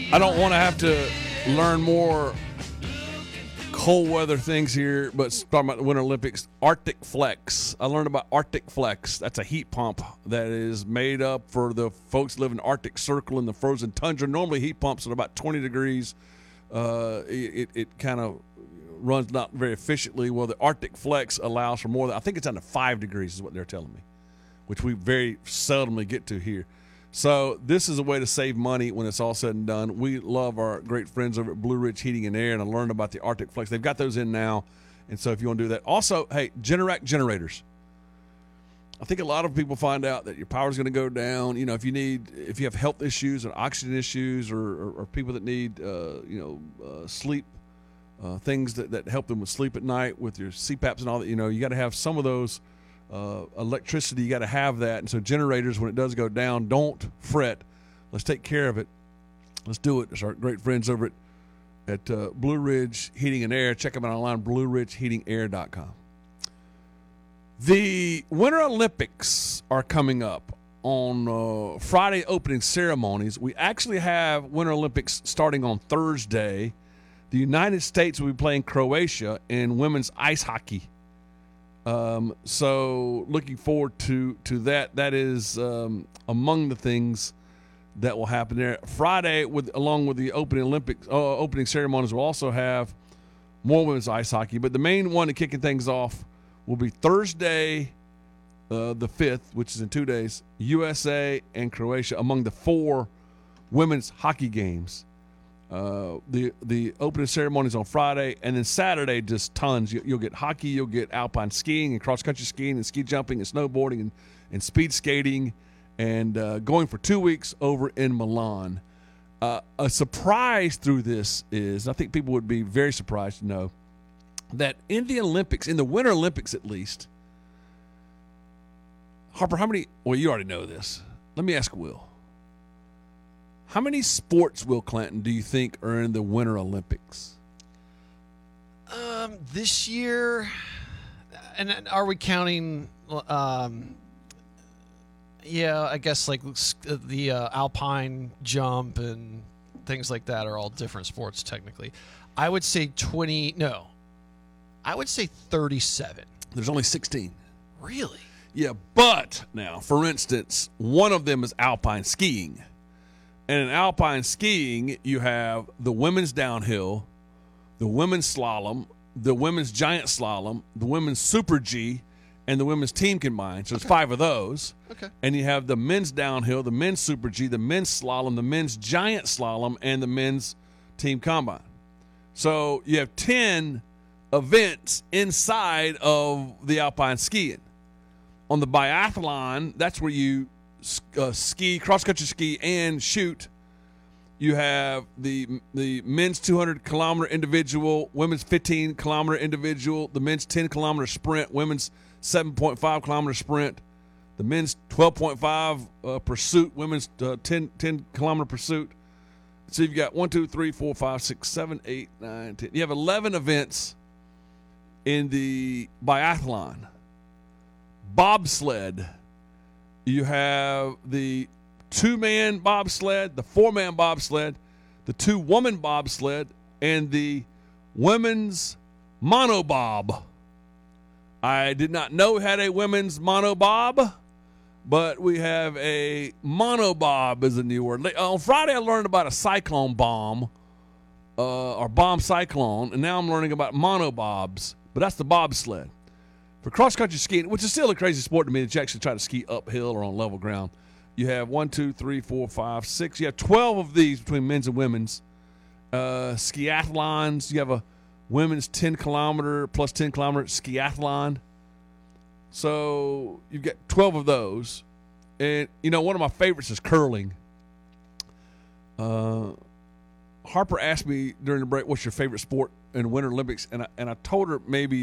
I don't want to have to learn more cold weather things here, but talking about the Winter Olympics, Arctic Flex. I learned about Arctic Flex. That's a heat pump that is made up for the folks who live in the Arctic Circle in the frozen tundra. Normally heat pumps at about 20 degrees. It kind of runs not very efficiently. Well, the Arctic Flex allows for more than, I think it's under 5 degrees is what they're telling me, which we very seldomly get to here. So this is a way to save money when it's all said and done. We love our great friends over at Blue Ridge Heating and Air, and I learned about the Arctic Flex. They've got those in now, and so if you want to do that. Also, hey, Generac generators. I think a lot of people find out that your power's going to go down. You know, if you have health issues or oxygen issues or people that need, sleep, things that help them with sleep at night with your CPAPs and all that, you got to have some of those electricity. You got to have that. And so generators, when it does go down, don't fret. Let's take care of it. Let's do it. It's our great friends over at Blue Ridge Heating and Air. Check them out online, blueridgeheatingair.com. The Winter Olympics are coming up on Friday opening ceremonies. We actually have Winter Olympics starting on Thursday. The United States will be playing Croatia in women's ice hockey. So looking forward to that. That is among the things that will happen there. Friday, along with the opening ceremonies, we'll also have more women's ice hockey. But the main one kicking things off will be Thursday, the 5th, which is in 2 days, USA and Croatia among the 4 women's hockey games. The opening ceremonies on Friday, and then Saturday just tons. You'll get hockey, you'll get alpine skiing and cross-country skiing and ski jumping and snowboarding and speed skating, and going for 2 weeks over in Milan. A surprise through this is, I think people would be very surprised to know, that in the Olympics, in the Winter Olympics at least, Harper, how many – well, you already know this. Let me ask Will. How many sports, Will Clanton, do you think are in the Winter Olympics? This year, and are we counting? I guess like the alpine jump and things like that are all different sports technically. I would say 20. No, I would say 37. There's only 16. Really? Yeah, but now, for instance, one of them is alpine skiing. And in alpine skiing, you have the women's downhill, the women's slalom, the women's giant slalom, the women's super G, and the women's team combined. So there's 5 of those. Okay. And you have the men's downhill, the men's super G, the men's slalom, the men's giant slalom, and the men's team combine. So you have 10 events inside of the alpine skiing. On the biathlon, that's where you ski, cross-country ski, and shoot. You have the men's 200-kilometer individual, women's 15-kilometer individual, the men's 10-kilometer sprint, women's 7.5-kilometer sprint, the men's 12.5 pursuit, women's 10-kilometer pursuit. So you've got 1, 2, 3, 4, 5, 6, 7, 8, 9, 10. You have 11 events in the biathlon. Bobsled. You have the 2-man bobsled, the 4-man bobsled, the 2-woman bobsled, and the women's monobob. I did not know we had a women's monobob, but we have a monobob is a new word. On Friday, I learned about a cyclone bomb, or bomb cyclone, and now I'm learning about monobobs, but that's the bobsled. For cross-country skiing, which is still a crazy sport to me that you actually try to ski uphill or on level ground, you have 1, 2, 3, 4, 5, 6. You have 12 of these between men's and women's. Skiathlons, you have a women's 10-kilometer plus 10-kilometer skiathlon. So you've got 12 of those. And, one of my favorites is curling. Harper asked me during the break, what's your favorite sport in the Winter Olympics? And I told her maybe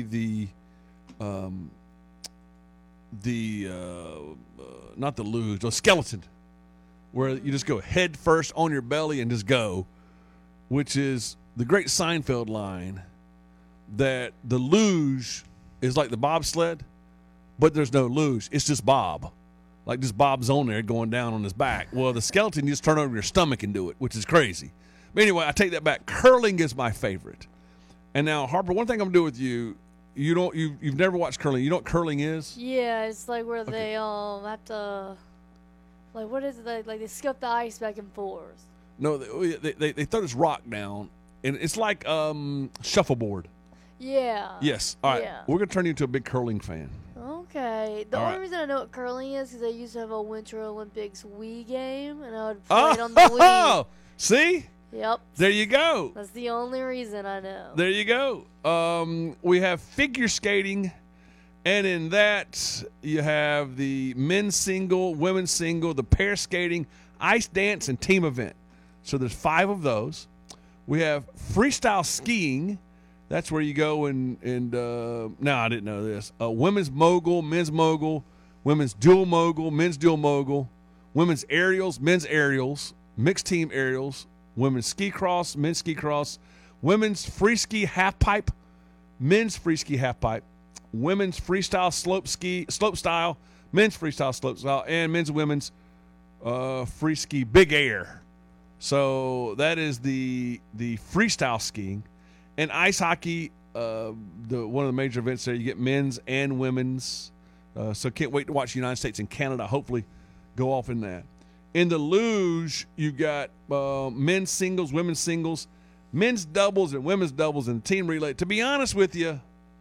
not the luge, the skeleton, where you just go head first on your belly and just go, which is the great Seinfeld line that the luge is like the bobsled, but there's no luge. It's just Bob. Like just Bob's on there going down on his back. Well, the skeleton, you just turn over your stomach and do it, which is crazy. But anyway, I take that back. Curling is my favorite. And now, Harper, one thing I'm gonna do with you, you've never watched curling. You know what curling is? Yeah, it's like where they have to, like, what is it? Like they skip the ice back and forth. No, they throw this rock down, and it's like shuffleboard. Yeah. Yes. All right. Yeah. We're gonna turn you into a big curling fan. Okay. The All only right. reason I know what curling is because I used to have a Winter Olympics Wii game, and I would play it on the Wii. Oh, see? Yep. There you go. That's the only reason I know. There you go. We have figure skating, and in that you have the men's single, women's single, the pair skating, ice dance, and team event. So there's 5 of those. We have freestyle skiing. That's where you go and no, I didn't know this. Women's mogul, men's dual mogul, men's dual mogul, women's aerials, men's aerials, mixed team aerials, women's ski cross, men's ski cross, women's free ski half pipe, men's free ski half pipe, women's freestyle slope style, men's freestyle slope style, and men's and women's free ski big air. So that is the freestyle skiing. And ice hockey, one of the major events there, you get men's and women's. So can't wait to watch the United States and Canada hopefully go off in that. In the luge, you got men's singles, women's singles, men's doubles, and women's doubles, and team relay. To be honest with you,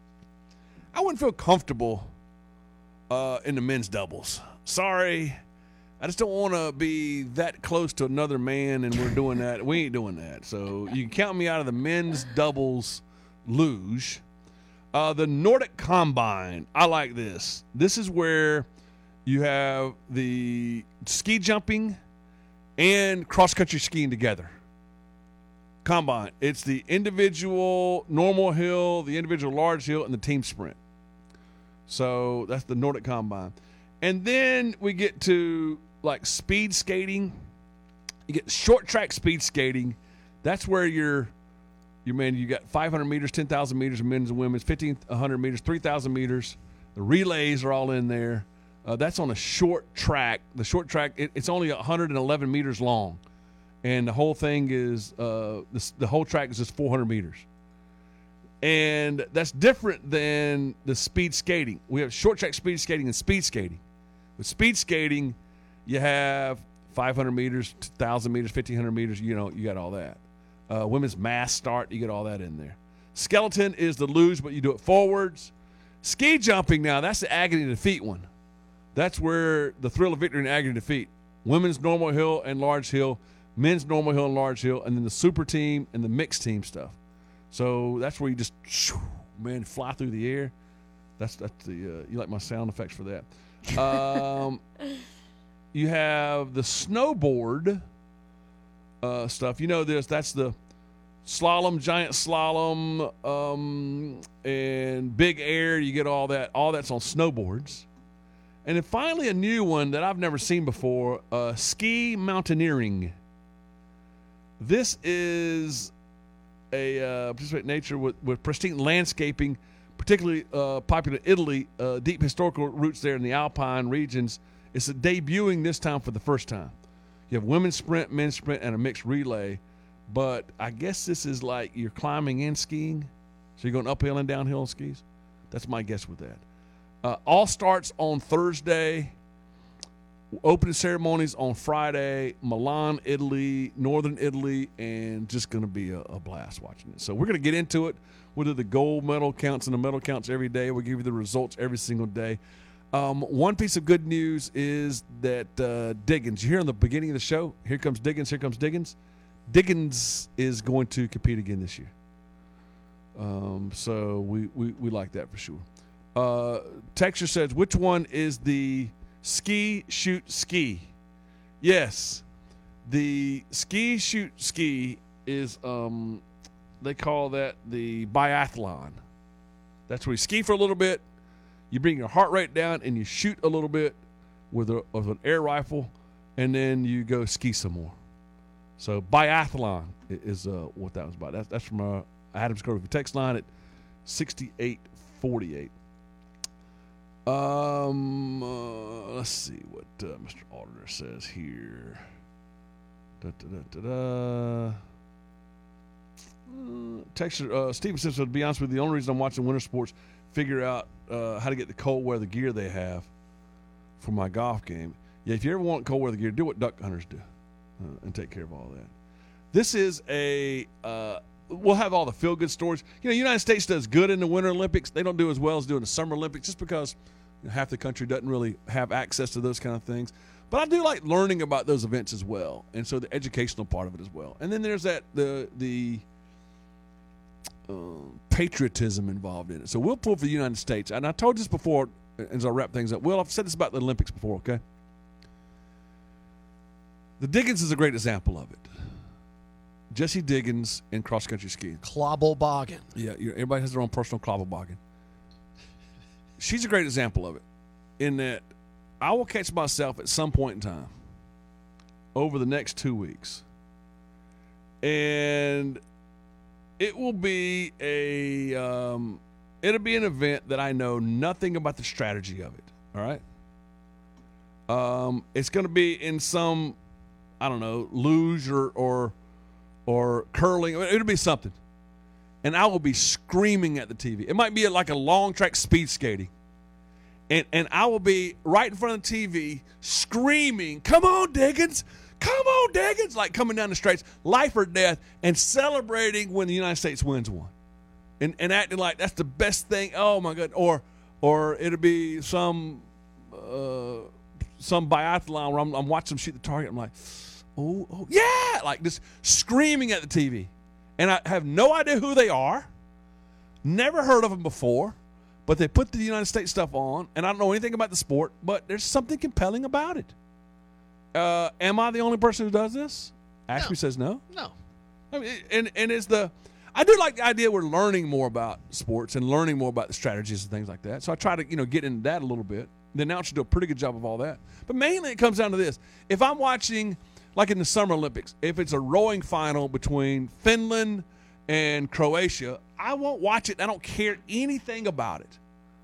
I wouldn't feel comfortable in the men's doubles. Sorry. I just don't want to be that close to another man, and we're doing that. We ain't doing that. So you can count me out of the men's doubles luge. The Nordic Combine, I like this. This is where you have the ski jumping and cross-country skiing together. Combine. It's the individual normal hill, the individual large hill, and the team sprint. So that's the Nordic Combine. And then we get to like speed skating. You get short track speed skating. That's where you got 500 meters, 10,000 meters of men's and women's, 1,500 meters, 3,000 meters. The relays are all in there. That's on a short track. The short track, it's only 111 meters long. And the whole thing is, the whole track is just 400 meters. And that's different than the speed skating. We have short track speed skating and speed skating. With speed skating, you have 500 meters, 1,000 meters, 1,500 meters. You got all that. Women's mass start, you get all that in there. Skeleton is the luge, but you do it forwards. Ski jumping now, that's the agony of defeat one. That's where the thrill of victory and agony of defeat. Women's normal hill and large hill, men's normal hill and large hill, and then the super team and the mixed team stuff. So that's where you just, fly through the air. That's the you like my sound effects for that. You have the snowboard stuff. You know this. That's the slalom, giant slalom, and big air. You get all that. All that's on snowboards. And then finally a new one that I've never seen before, ski mountaineering. This is a participate nature with pristine landscaping, particularly popular in Italy, deep historical roots there in the Alpine regions. It's debuting this time for the first time. You have women's sprint, men's sprint, and a mixed relay. But I guess this is like you're climbing and skiing. So you're going uphill and downhill on skis. That's my guess with that. All starts on Thursday. Opening ceremonies on Friday. Milan, Italy, Northern Italy, and just going to be a blast watching it. So we're going to get into it. We'll do the gold medal counts and the medal counts every day. We'll give you the results every single day. One piece of good news is that Diggins, you hear in the beginning of the show, here comes Diggins, here comes Diggins. Diggins is going to compete again this year. So we like that for sure. Texture says, which one is the ski, shoot, ski? Yes. The ski, shoot, ski is, they call that the biathlon. That's where you ski for a little bit, you bring your heart rate down, and you shoot a little bit with an air rifle, and then you go ski some more. So biathlon is what that was about. That's from Adams Grove text line at 6848. Let's see what Mr. Auditor says here. Texture Steven says, to be honest with you, the only reason I'm watching winter sports, figure out how to get the cold weather gear they have for my golf game. Yeah, if you ever want cold weather gear, do what duck hunters do and take care of all that. This is we'll have all the feel-good stories. You know, the United States does good in the Winter Olympics. They don't do as well as doing the Summer Olympics just because half the country doesn't really have access to those kind of things. But I do like learning about those events as well, and so the educational part of it as well. And then there's the patriotism involved in it. So we'll pull for the United States. And I told you this before as I wrap things up. Will, I've said this about the Olympics before, okay? The Diggins is a great example of it. Jesse Diggins in cross-country skiing. Cloboggan. Yeah, everybody has their own personal cloboggan. She's a great example of it in that I will catch myself at some point in time over the next 2 weeks, and it will be it'll be an event that I know nothing about the strategy of it. All right, it's going to be in some, I don't know, luge or curling. It'll be something, and I will be screaming at the TV. It might be like a long track speed skating. And I will be right in front of the TV screaming, "Come on, Diggins! Come on, Diggins!" Like coming down the straights, life or death, and celebrating when the United States wins one. And acting like that's the best thing. Oh, my God. Or it'll be some biathlon where I'm watching them shoot the target. I'm like, oh, yeah! Like just screaming at the TV. And I have no idea who they are. Never heard of them before. But they put the United States stuff on, and I don't know anything about the sport, but there's something compelling about it. Am I the only person who does this? Ashby says no. No. I mean, and it's I do like the idea we're learning more about sports and learning more about the strategies and things like that. So I try to, get into that a little bit. The announcers do a pretty good job of all that. But mainly it comes down to this. If I'm watching, like in the Summer Olympics, if it's a rowing final between Finland and Croatia, I won't watch it. I don't care anything about it.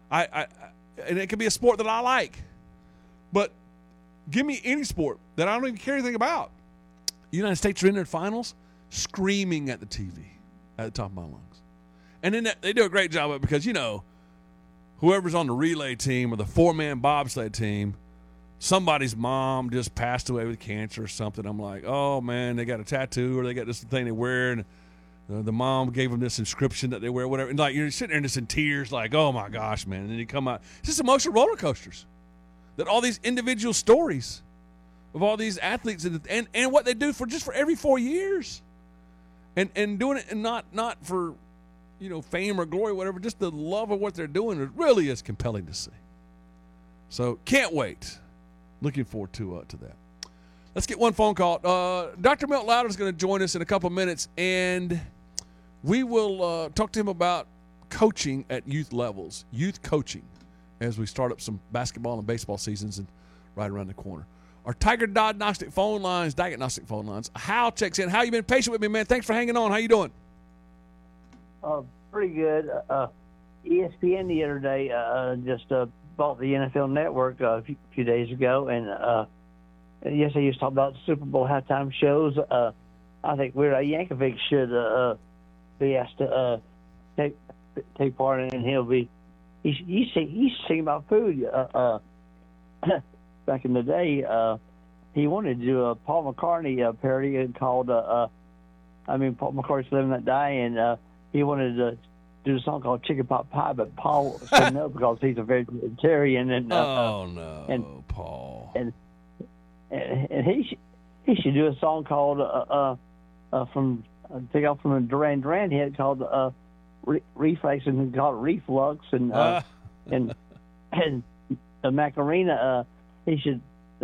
And it can be a sport that I like. But give me any sport that I don't even care anything about. The United States are in their finals screaming at the TV at the top of my lungs. And then they do a great job of it because, whoever's on the relay team or the four-man bobsled team, somebody's mom just passed away with cancer or something. I'm like, oh, man, they got a tattoo or they got this thing they wear, and the mom gave them this inscription that they wear, whatever. And like you're sitting there just in tears, like, oh my gosh, man. And then you come out. It's just emotional roller coasters. That all these individual stories of all these athletes and what they do for every 4 years. And doing it and not for fame or glory or whatever, just the love of what they're doing. It really is compelling to see. So can't wait. Looking forward to that. Let's get one phone call. Dr. Milt Louder is going to join us in a couple of minutes, and we will talk to him about coaching at youth levels, youth coaching, as we start up some basketball and baseball seasons and right around the corner. Our Tiger Diagnostic phone lines, Hal checks in. Hal, you've been patient with me, man. Thanks for hanging on. How you doing? Pretty good. ESPN the other day just bought the NFL Network a few days ago, and yes, they used to talk about Super Bowl halftime shows. I think Weird Al Yankovic should be asked to take part in it, and he's singing about food. Back in the day, he wanted to do a Paul McCartney parody called Paul McCartney's Live and Let Die, and he wanted to do a song called Chicken Pot Pie, but Paul said no because he's a vegetarian. And Paul. And he should do a song called take off from a Duran Duran hit called Reflex, and called it Reflux, and the Macarena. He should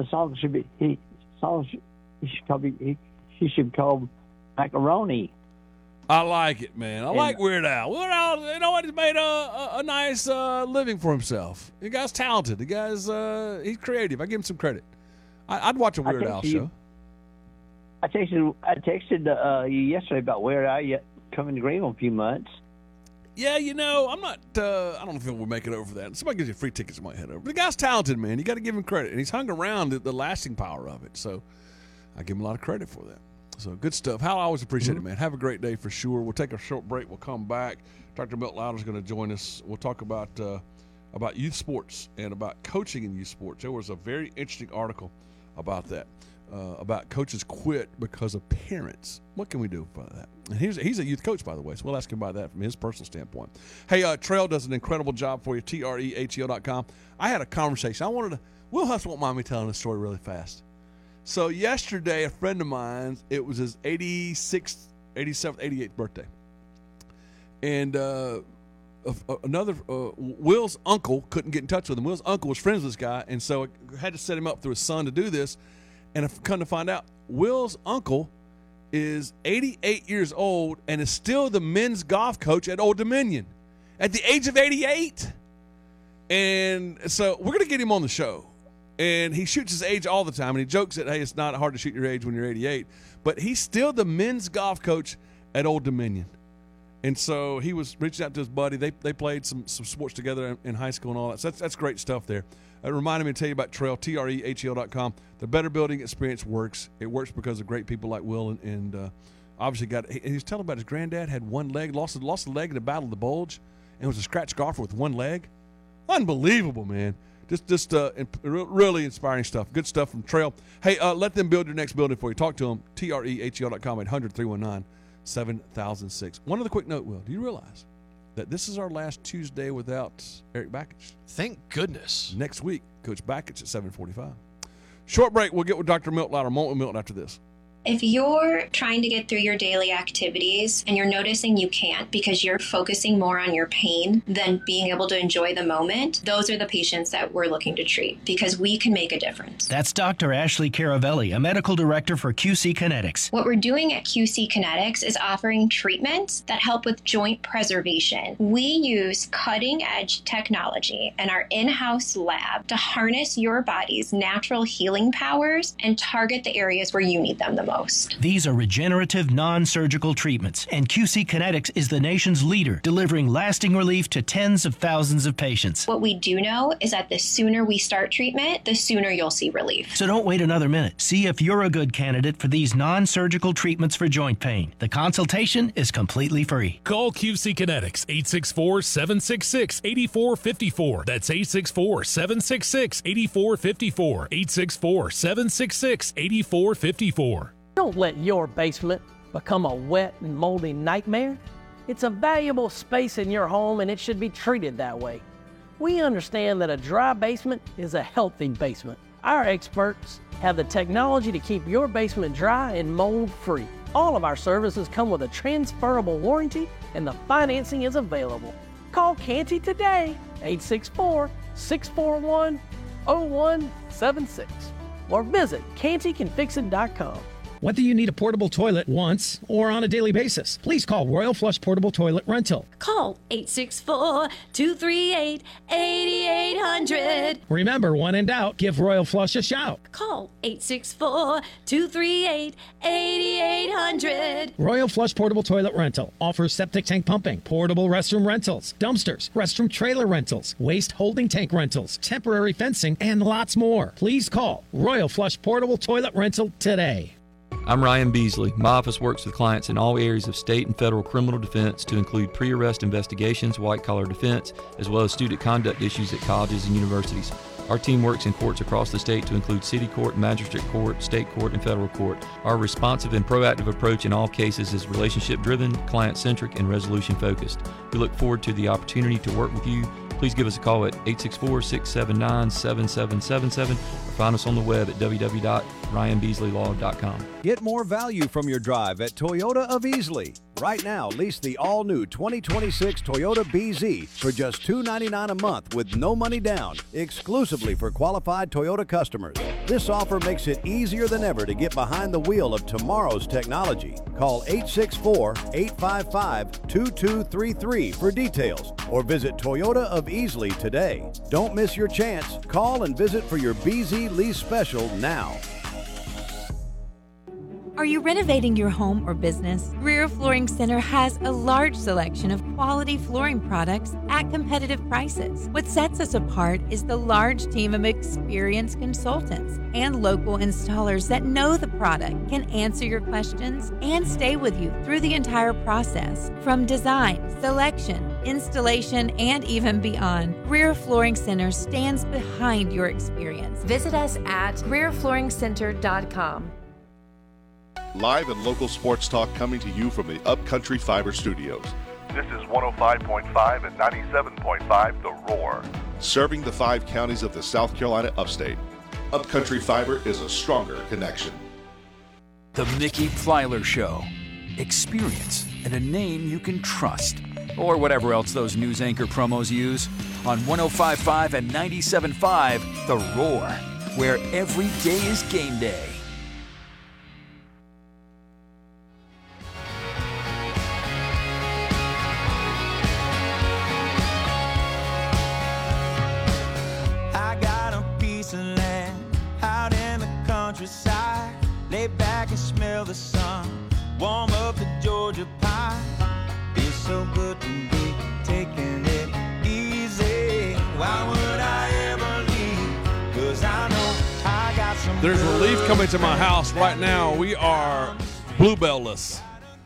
call Macaroni. I like it, man. I like Weird Al. Weird Al, he's made a nice living for himself. The guy's talented. The guy's he's creative. I give him some credit. I'd watch a Weird Al show. I texted you yesterday about Weird Al coming to Greenville in a few months. Yeah, I'm not. I don't know if we'll make it over for that. Somebody gives you free tickets, you might head over. The guy's talented, man. You got to give him credit, and he's hung around the lasting power of it. So I give him a lot of credit for that. So good stuff. Hal, I always appreciate it, man. Have a great day for sure. We'll take a short break. We'll come back. Dr. Milt Louder's going to join us. We'll talk about youth sports and about coaching in youth sports. There was a very interesting article about that, about coaches quit because of parents. What can we do about that? And he's a youth coach, by the way, so we'll ask him about that from his personal standpoint. Hey, Trail does an incredible job for you, TREHEL.com. I had a conversation. Will Huss won't mind me telling this story really fast. So yesterday, a friend of mine, it was his 87th, 88th birthday. And Will's uncle couldn't get in touch with him. Will's uncle was friends with this guy, and so I had to set him up through his son to do this. And I've come to find out, Will's uncle is 88 years old and is still the men's golf coach at Old Dominion at the age of 88. And so we're going to get him on the show. And he shoots his age all the time, and he jokes that, hey, it's not hard to shoot your age when you're 88. But he's still the men's golf coach at Old Dominion. And so he was reaching out to his buddy. They played some sports together in high school and all that. So that's great stuff there. It reminded me to tell you about Trail, TREHEL.com. The better building experience works. It works because of great people like Will and obviously he was telling about his granddad had one leg, lost a leg in the Battle of the Bulge, and was a scratch golfer with one leg. Unbelievable, man. Just really inspiring stuff. Good stuff from Trail. Hey, let them build your next building for you. Talk to them, TREHEL.com, 800-319-7006. One other quick note, Will. Do you realize that this is our last Tuesday without Eric Bakich? Thank goodness. Next week, Coach Bakich at 7:45. Short break. We'll get with Dr. Milt Louder, Moment with Milton after this. If you're trying to get through your daily activities and you're noticing you can't because you're focusing more on your pain than being able to enjoy the moment, those are the patients that we're looking to treat because we can make a difference. That's Dr. Ashley Caravelli, a medical director for QC Kinetics. What we're doing at QC Kinetics is offering treatments that help with joint preservation. We use cutting-edge technology in our in-house lab to harness your body's natural healing powers and target the areas where you need them the most. These are regenerative, non-surgical treatments, and QC Kinetics is the nation's leader, delivering lasting relief to tens of thousands of patients. What we do know is that the sooner we start treatment, the sooner you'll see relief. So don't wait another minute. See if you're a good candidate for these non-surgical treatments for joint pain. The consultation is completely free. Call QC Kinetics, 864-766-8454. That's 864-766-8454. 864-766-8454. Don't let your basement become a wet and moldy nightmare. It's a valuable space in your home and it should be treated that way. We understand that a dry basement is a healthy basement. Our experts have the technology to keep your basement dry and mold-free. All of our services come with a transferable warranty and the financing is available. Call Canty today, 864-641-0176, or visit cantycanfixit.com. Whether you need a portable toilet once or on a daily basis, please call Royal Flush Portable Toilet Rental. Call 864-238-8800. Remember, when in doubt, give Royal Flush a shout. Call 864-238-8800. Royal Flush Portable Toilet Rental offers septic tank pumping, portable restroom rentals, dumpsters, restroom trailer rentals, waste holding tank rentals, temporary fencing, and lots more. Please call Royal Flush Portable Toilet Rental today. I'm Ryan Beasley. My office works with clients in all areas of state and federal criminal defense to include pre-arrest investigations, white-collar defense, as well as student conduct issues at colleges and universities. Our team works in courts across the state to include city court, magistrate court, state court, and federal court. Our responsive and proactive approach in all cases is relationship-driven, client-centric, and resolution-focused. We look forward to the opportunity to work with you. Please give us a call at 864-679-7777 or find us on the web at www.ryanbeasleylaw.com. Get more value from your drive at Toyota of Easley. Right now, lease the all-new 2026 Toyota BZ for just $299 a month with no money down, exclusively for qualified Toyota customers. This offer makes it easier than ever to get behind the wheel of tomorrow's technology. Call 864-855-2233 for details or visit Toyota of Easley today. Don't miss your chance. Call and visit for your BZ lease special now. Are you renovating your home or business? Greer Flooring Center has a large selection of quality flooring products at competitive prices. What sets us apart is the large team of experienced consultants and local installers that know the product, can answer your questions, and stay with you through the entire process. From design, selection, installation, and even beyond, Greer Flooring Center stands behind your experience. Visit us at GreerFlooringCenter.com. Live and local sports talk coming to you from the Upcountry Fiber Studios. This is 105.5 and 97.5 The Roar. Serving the 5 counties of the South Carolina upstate. Upcountry Fiber is a stronger connection. The Mickey Plyler Show. Experience and a name you can trust. Or whatever else those news anchor promos use. On 105.5 and 97.5 The Roar, where every day is game day. Countryside, lay back and smell the sun, warm up the Georgia pine. Feels so good to be taking it easy. Why would I ever leave? 'Cause I know I got some. There's relief coming to my house right now. We are Bluebell-less.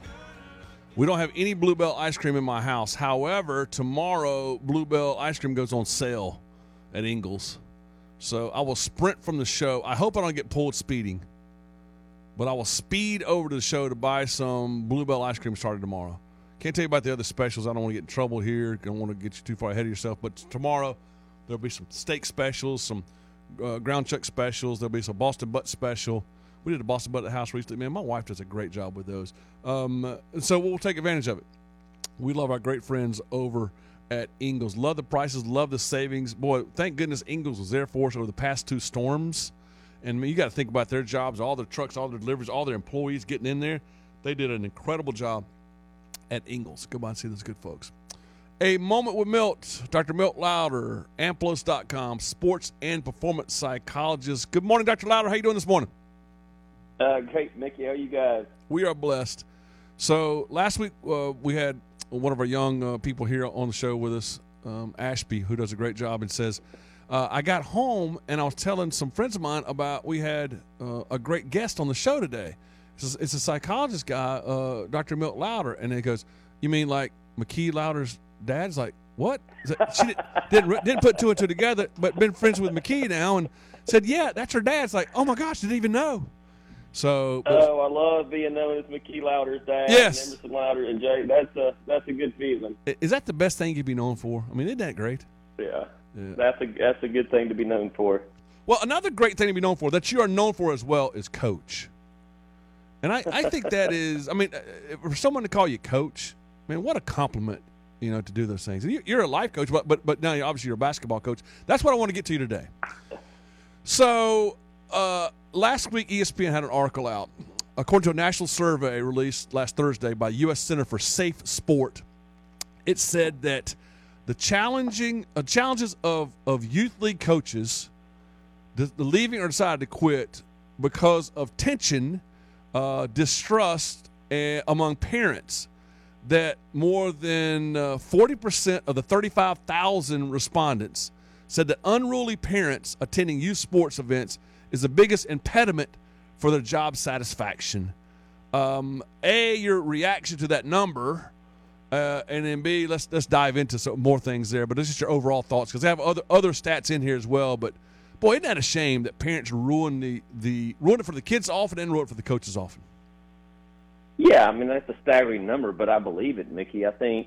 We don't have any Bluebell ice cream in my house. However, tomorrow Bluebell ice cream goes on sale at Ingles. So I will sprint from the show. I hope I don't get pulled speeding, but I will speed over to the show to buy some Bluebell ice cream starting tomorrow. Can't tell you about the other specials. I don't want to get in trouble here. Don't want to get you too far ahead of yourself. But tomorrow there'll be some steak specials, some ground chuck specials. There'll be some Boston butt special. We did a Boston butt at the house recently. Man, my wife does a great job with those. So we'll take advantage of it. We love our great friends over at Ingles. Love the prices, love the savings. Boy, thank goodness Ingles was there for us over the past 2 storms. And I mean, you got to think about their jobs, all their trucks, all their deliveries, all their employees getting in there. They did an incredible job at Ingles. Go by and see those good folks. A Moment with Milt, Dr. Milt Louder, Amplos.com, sports and performance psychologist. Good morning, Dr. Louder. How you doing this morning? Great, Mickey. How are you guys? We are blessed. So last week we had one of our young people here on the show with us, Ashby, who does a great job, and says, I got home and I was telling some friends of mine about we had a great guest on the show today. It's a psychologist guy, Dr. Milt Louder. And he goes, you mean like McKee Louder's dad's? Like, what? She didn't put 2 and 2 together, but been friends with McKee now, and said, yeah, that's her dad. It's like, oh my gosh, didn't even know. So, I love being known as McKee Louder's dad. Yes. And Emerson Louder and Jay. That's a good feeling. Is that the best thing you'd be known for? I mean, isn't that great? Yeah. That's a good thing to be known for. Well, another great thing to be known for that you are known for as well is coach. And I think that is, I mean, for someone to call you coach, man, what a compliment, to do those things. And you're a life coach, but now obviously you're a basketball coach. That's what I want to get to you today. So, last week, ESPN had an article out. According to a national survey released last Thursday by U.S. Center for Safe Sport, it said that the challenges of youth league coaches, the leaving or decided to quit because of tension, distrust among parents, that more than 40% of the 35,000 respondents said that unruly parents attending youth sports events is the biggest impediment for their job satisfaction. Your reaction to that number, and then B, let's dive into some more things there. But this is your overall thoughts, because they have other stats in here as well. But boy, isn't that a shame that parents ruin it for the kids often and ruin it for the coaches often? Yeah, I mean that's a staggering number, but I believe it, Mickey. I think,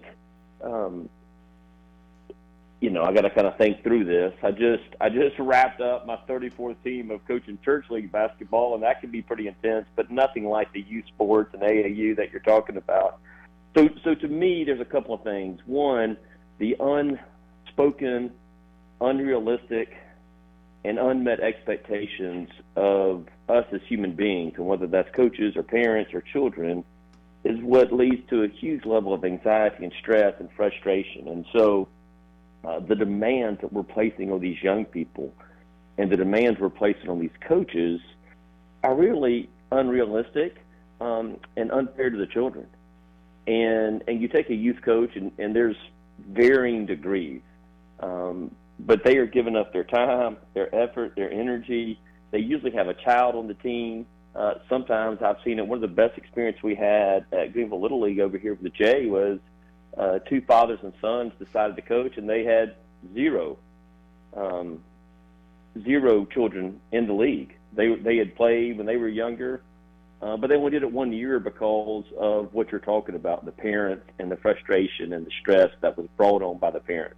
I got to kind of think through this. I just wrapped up my 34th team of coaching church league basketball, and that can be pretty intense, but nothing like the youth sports and AAU that you're talking about. So to me, there's a couple of things. One, the unspoken, unrealistic, and unmet expectations of us as human beings, and whether that's coaches or parents or children, is what leads to a huge level of anxiety and stress and frustration. And so the demands that we're placing on these young people and the demands we're placing on these coaches are really unrealistic, and unfair to the children. And you take a youth coach, and there's varying degrees, but they are giving up their time, their effort, their energy. They usually have a child on the team. Sometimes I've seen it. One of the best experiences we had at Greenville Little League over here with the Jay was two fathers and sons decided to coach, and they had zero children in the league. They had played when they were younger, but they only did it 1 year because of what you're talking about, the parents and the frustration and the stress that was brought on by the parents.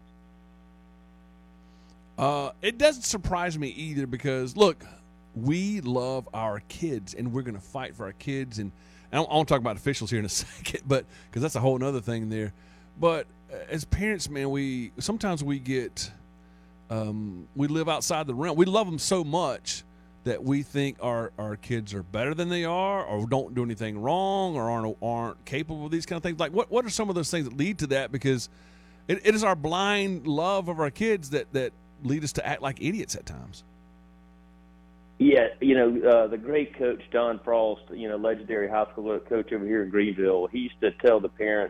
It doesn't surprise me either because, look, we love our kids, and we're going to fight for our kids. And I want to talk about officials here in a second, but because that's a whole other thing there. But as parents, man, we get we live outside the realm. We love them so much that we think our kids are better than they are, or don't do anything wrong, or aren't capable of these kind of things. Like, what are some of those things that lead to that? Because it is our blind love of our kids that lead us to act like idiots at times. Yeah, the great coach Don Frost, legendary high school coach over here in Greenville, he used to tell the parents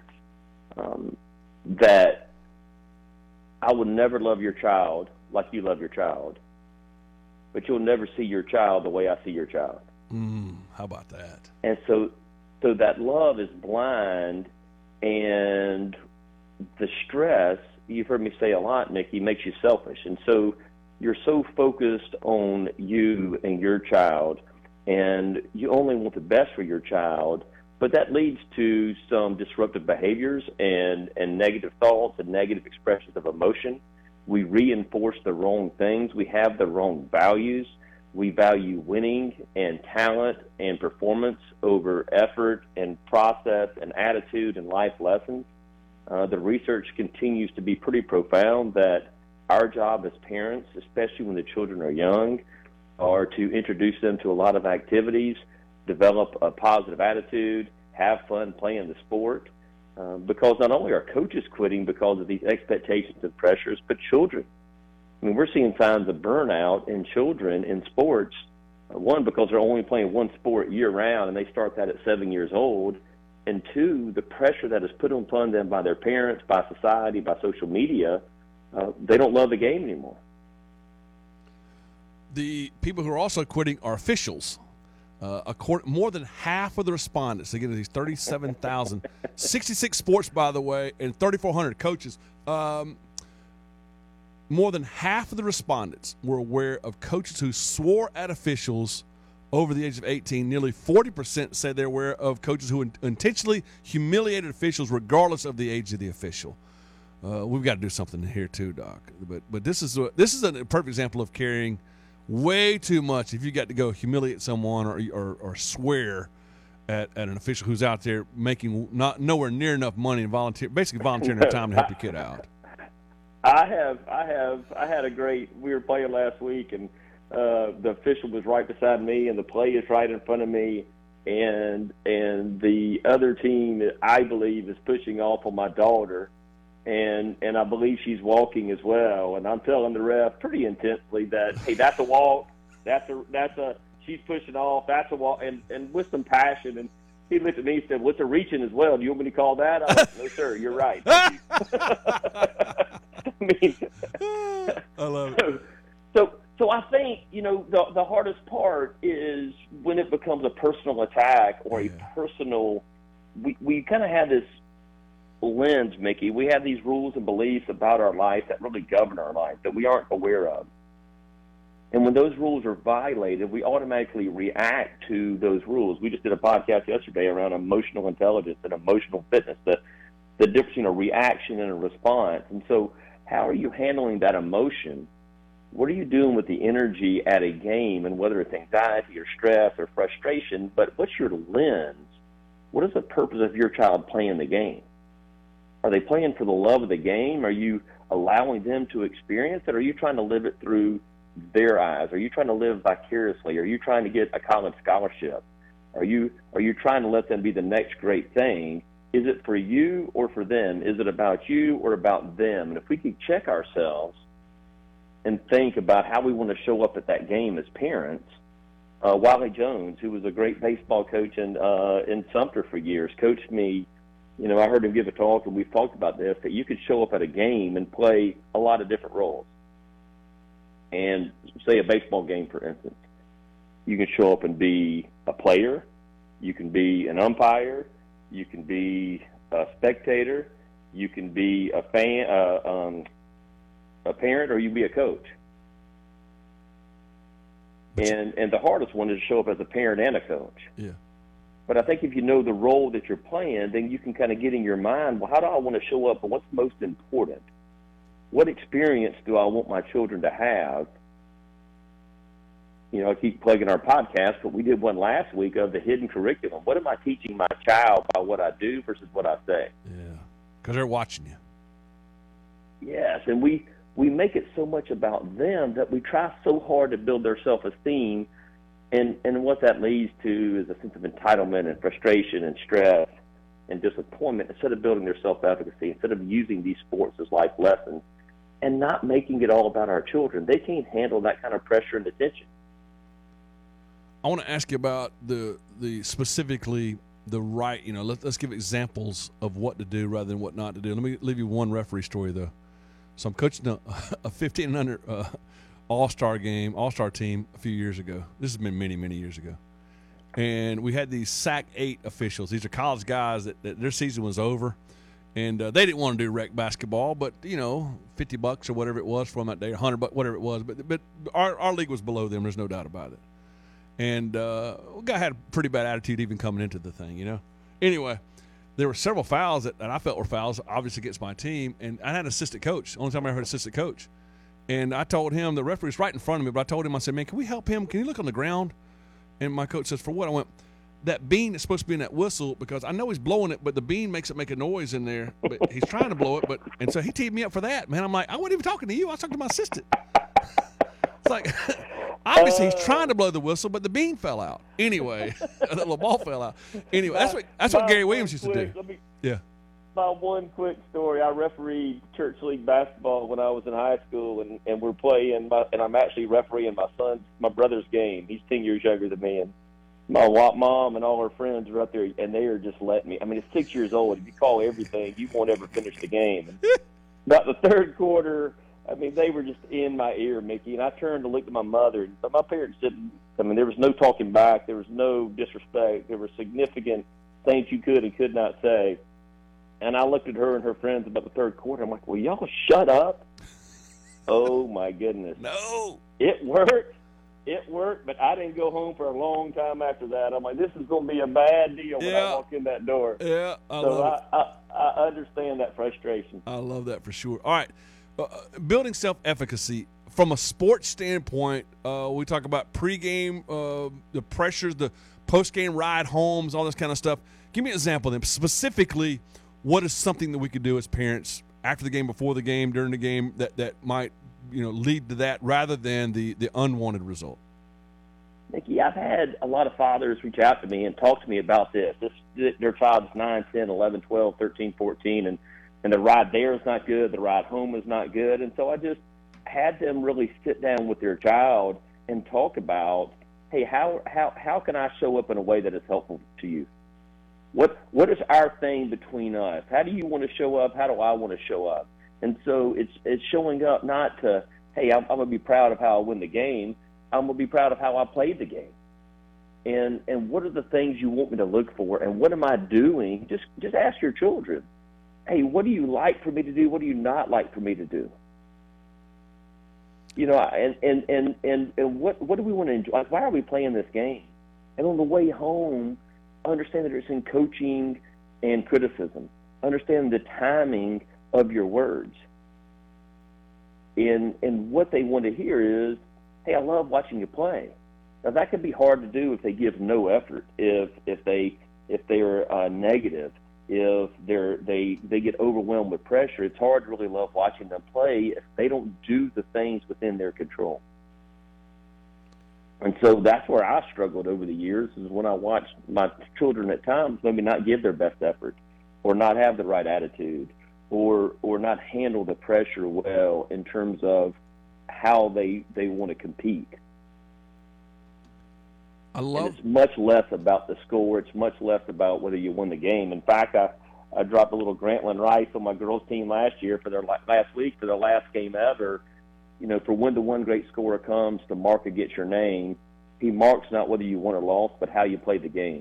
that I will never love your child like you love your child, but you'll never see your child the way I see your child. How about that? And so that love is blind, and the stress, you've heard me say a lot, Mickey, makes you selfish. And so you're so focused on you and your child, and you only want the best for your child, but that leads to some disruptive behaviors and negative thoughts and negative expressions of emotion. We reinforce the wrong things. We have the wrong values. We value winning and talent and performance over effort and process and attitude and life lessons. The research continues to be pretty profound that our job as parents, especially when the children are young, are to introduce them to a lot of activities, develop a positive attitude, have fun playing the sport, because not only are coaches quitting because of these expectations and pressures, but children. I mean, we're seeing signs of burnout in children in sports, one, because they're only playing one sport year-round, and they start that at 7 years old, and two, the pressure that is put upon them by their parents, by society, by social media. They don't love the game anymore. The people who are also quitting are officials. More than half of the respondents, again, these 37,000, 66 sports, by the way, and 3,400 coaches, more than half of the respondents were aware of coaches who swore at officials over the age of 18. Nearly 40% said they're aware of coaches who intentionally humiliated officials regardless of the age of the official. We've got to do something here too, Doc. But this is a perfect example of caring way too much if you got to go humiliate someone or swear at an official who's out there making nowhere near enough money and basically volunteering their time to help your kid out. I had a great. We were playing last week, and the official was right beside me, and the play is right in front of me, and the other team, I believe, is pushing off on my daughter. And I believe she's walking as well. And I'm telling the ref pretty intensely that, hey, that's a walk. She's pushing off. That's a walk. And with some passion. And he looked at me and said, what's a reaching as well? Do you want me to call that? I was like, no, sir, you're right. I mean, I love it. So I think, the hardest part is when it becomes a personal attack or a personal, we kind of have this lens, Mickey. We have these rules and beliefs about our life that really govern our life that we aren't aware of. And when those rules are violated, we automatically react to those rules. We just did a podcast yesterday around emotional intelligence and emotional fitness, the difference between a reaction and a response. And so how are you handling that emotion? What are you doing with the energy at a game, and whether it's anxiety or stress or frustration, but what's your lens? What is the purpose of your child playing the game? Are they playing for the love of the game? Are you allowing them to experience it? Or are you trying to live it through their eyes? Are you trying to live vicariously? Are you trying to get a college scholarship? Are you trying to let them be the next great thing? Is it for you or for them? Is it about you or about them? And if we could check ourselves and think about how we want to show up at that game as parents, Wiley Jones, who was a great baseball coach in Sumter for years, coached me. You know, I heard him give a talk, and we've talked about this, that you could show up at a game and play a lot of different roles. And say a baseball game, for instance, you can show up and be a player, you can be an umpire, you can be a spectator, you can be a fan, a parent, or you can be a coach. And the hardest one is to show up as a parent and a coach. Yeah. But I think if you know the role that you're playing, then you can kind of get in your mind, well, how do I want to show up, and what's most important? What experience do I want my children to have? You know, I keep plugging our podcast, but we did one last week of the hidden curriculum. What am I teaching my child by what I do versus what I say? Yeah, because they're watching you. Yes, and we make it so much about them that we try so hard to build their self-esteem, and what that leads to is a sense of entitlement and frustration and stress and disappointment instead of building their self-efficacy, instead of using these sports as life lessons and not making it all about our children. They can't handle that kind of pressure and attention. I want to ask you about the specifically the right, you know, let's give examples of what to do rather than what not to do. Let me leave you one referee story, though. So I'm coaching a 15 and under all-star team a few years ago. This has been many, many years ago. And we had these SAC 8 officials. These are college guys that their season was over. And they didn't want to do rec basketball, but, you know, $50 or whatever it was from that day, $100, whatever it was. But our league was below them. There's no doubt about it. And guy had a pretty bad attitude even coming into the thing, you know. Anyway, there were several fouls that I felt were fouls, obviously against my team. And I had an assistant coach. Only time I ever had an assistant coach. And I told him, the referee was right in front of me, but I told him, I said, man, can we help him? Can you look on the ground? And my coach says, for what? I went, that bean is supposed to be in that whistle because I know he's blowing it, but the bean makes it make a noise in there. But he's trying to blow it. And so he teed me up for that, man. I'm like, I wasn't even talking to you. I was talking to my assistant. It's like, obviously he's trying to blow the whistle, but the bean fell out. Anyway, the little ball fell out. Anyway, that's what Gary Williams used to do. Yeah. My one quick story, I refereed church league basketball when I was in high school, and we're playing, and I'm actually refereeing my brother's game. He's 10 years younger than me, and my mom and all her friends are up there, and they are just letting me. I mean, it's 6 years old. If you call everything, you won't ever finish the game. And about the third quarter, I mean, they were just in my ear, Mickey, and I turned to look at my mother, and my parents didn't. I mean, there was no talking back. There was no disrespect. There were significant things you could and could not say. And I looked at her and her friends about the third quarter. I'm like, will y'all shut up? Oh, my goodness. No. It worked. It worked, but I didn't go home for a long time after that. I'm like, this is going to be a bad deal when I walk in that door. Yeah, I understand that frustration. I love that for sure. All right. Building self-efficacy from a sports standpoint, we talk about pregame, the pressures, the postgame ride homes, all this kind of stuff. Give me an example then. Specifically, what is something that we could do as parents after the game, before the game, during the game that might, you know, lead to that rather than the unwanted result? Mickey, I've had a lot of fathers reach out to me and talk to me about this. Their child is 9, 10, 11, 12, 13, 14, and the ride there is not good, the ride home is not good. And so I just had them really sit down with their child and talk about, hey, how can I show up in a way that is helpful to you? What is our thing between us? How do you want to show up? How do I want to show up? And so it's showing up not to, hey, I'm going to be proud of how I win the game. I'm going to be proud of how I played the game. And what are the things you want me to look for? And what am I doing? Just ask your children, hey, what do you like for me to do? What do you not like for me to do? You know, and what do we want to enjoy? Like, why are we playing this game? And on the way home, understand that it's in coaching and criticism. Understand the timing of your words. And what they want to hear is, hey, I love watching you play. Now that can be hard to do if they give no effort, if they're negative, if they get overwhelmed with pressure. It's hard to really love watching them play if they don't do the things within their control. And so that's where I struggled over the years, is when I watched my children at times maybe not give their best effort, or not have the right attitude, or not handle the pressure well in terms of how they want to compete. And it's much less about the score. It's much less about whether you win the game. In fact, I dropped a little Grantland Rice on my girls' team last year for their last week for their last game ever. For when the one great scorer comes, the marker gets your name. He marks not whether you won or lost, but how you played the game.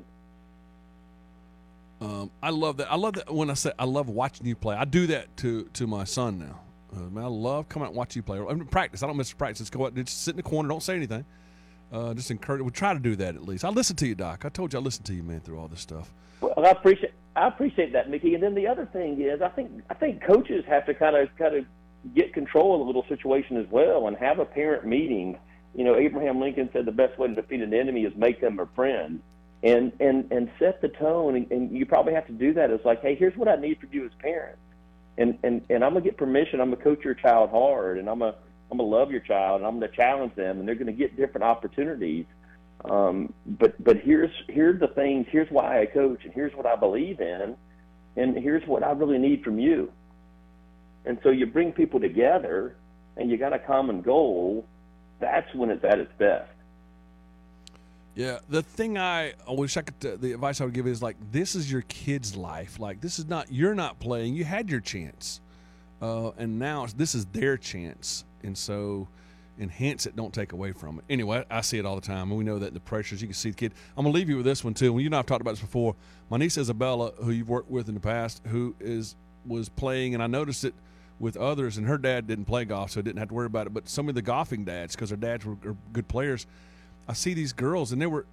I love that. I love that when I say I love watching you play. I do that to my son now. Man, I love coming out and watch you play. Practice. I don't miss practice. Just go out, just sit in the corner, don't say anything. Just encourage. We try to do that at least. I listen to you, Doc. I told you I listen to you, man, through all this stuff. Well, I appreciate that, Mickey. And then the other thing is, I think coaches have to kind of get control of the little situation as well, and have a parent meeting. Abraham Lincoln said the best way to defeat an enemy is make them a friend, and set the tone. And you probably have to do that. It's like, hey, here's what I need from you as parents, and I'm gonna get permission. I'm gonna coach your child hard, and I'm gonna love your child, and I'm gonna challenge them, and they're gonna get different opportunities. But here's the things. Here's why I coach, and here's what I believe in, and here's what I really need from you. And so you bring people together, and you got a common goal. That's when it's at its best. Yeah, the thing I wish I could, the advice I would give is like, this is your kid's life. Like, this is not, you're not playing. You had your chance, and now this is their chance. And so, enhance it, don't take away from it. Anyway, I see it all the time, and we know that the pressures. You can see the kid. I'm gonna leave you with this one too. Well, you know, I've talked about this before. My niece Isabella, who you've worked with in the past, who was playing, and I noticed it with others, and her dad didn't play golf, so I didn't have to worry about it. But some of the golfing dads, because their dads were good players, I see these girls, and they were